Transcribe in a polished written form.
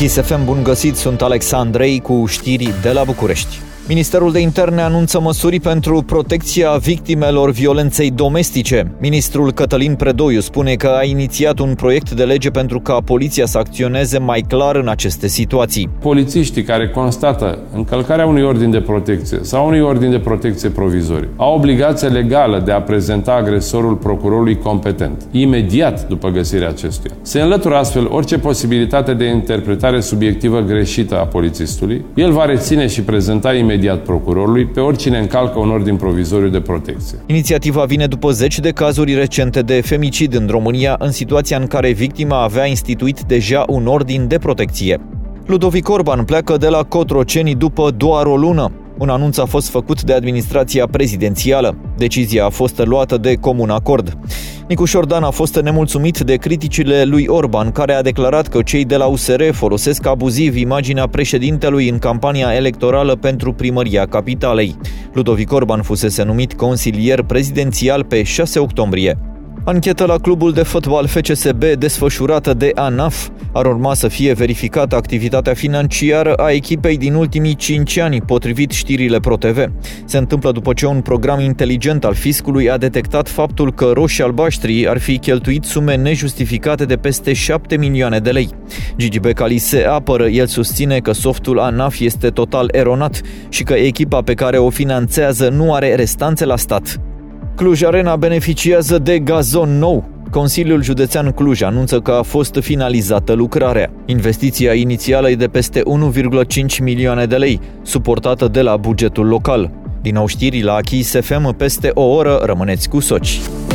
Kiss FM, bun găsit, sunt Alexandrei cu știri de la București. Ministerul de Interne anunță măsuri pentru protecția victimelor violenței domestice. Ministrul Cătălin Predoiu spune că a inițiat un proiect de lege pentru ca poliția să acționeze mai clar în aceste situații. Polițiștii care constată încălcarea unui ordin de protecție sau unui ordin de protecție provizoriu au obligația legală de a prezenta agresorul procurorului competent, imediat după găsirea acestuia. Se înlătură astfel orice posibilitate de interpretare subiectivă greșită a polițistului. El va reține și prezenta imediat procurorului pe oricine încalcă un ordin provizoriu de protecție. Inițiativa vine după 10 de cazuri recente de femicid în România, în situația în care victima avea instituit deja un ordin de protecție. Ludovic Orban pleacă de la Cotroceni după doar o lună. Un anunț a fost făcut de administrația prezidențială. Decizia a fost luată de comun acord. Nicu Șordan a fost nemulțumit de criticile lui Orban, care a declarat că cei de la USR folosesc abuziv imaginea președintelui în campania electorală pentru primăria capitalei. Ludovic Orban fusese numit consilier prezidențial pe 6 octombrie. Anchetă la clubul de fotbal FCSB desfășurată de ANAF. Ar urma să fie verificată activitatea financiară a echipei din ultimii 5 ani, potrivit știrile ProTV. Se întâmplă după ce un program inteligent al fiscului a detectat faptul că roșii-albaștrii ar fi cheltuit sume nejustificate de peste 7 milioane de lei. Gigi Becali se apără, el susține că softul ANAF este total eronat și că echipa pe care o finanțează nu are restanțe la stat. Cluj Arena beneficiază de gazon nou. Consiliul Județean Cluj anunță că a fost finalizată lucrarea. Investiția inițială e de peste 1,5 milioane de lei, suportată de la bugetul local. Din nou știri la Kiss FM, peste o oră rămâneți cu Soci.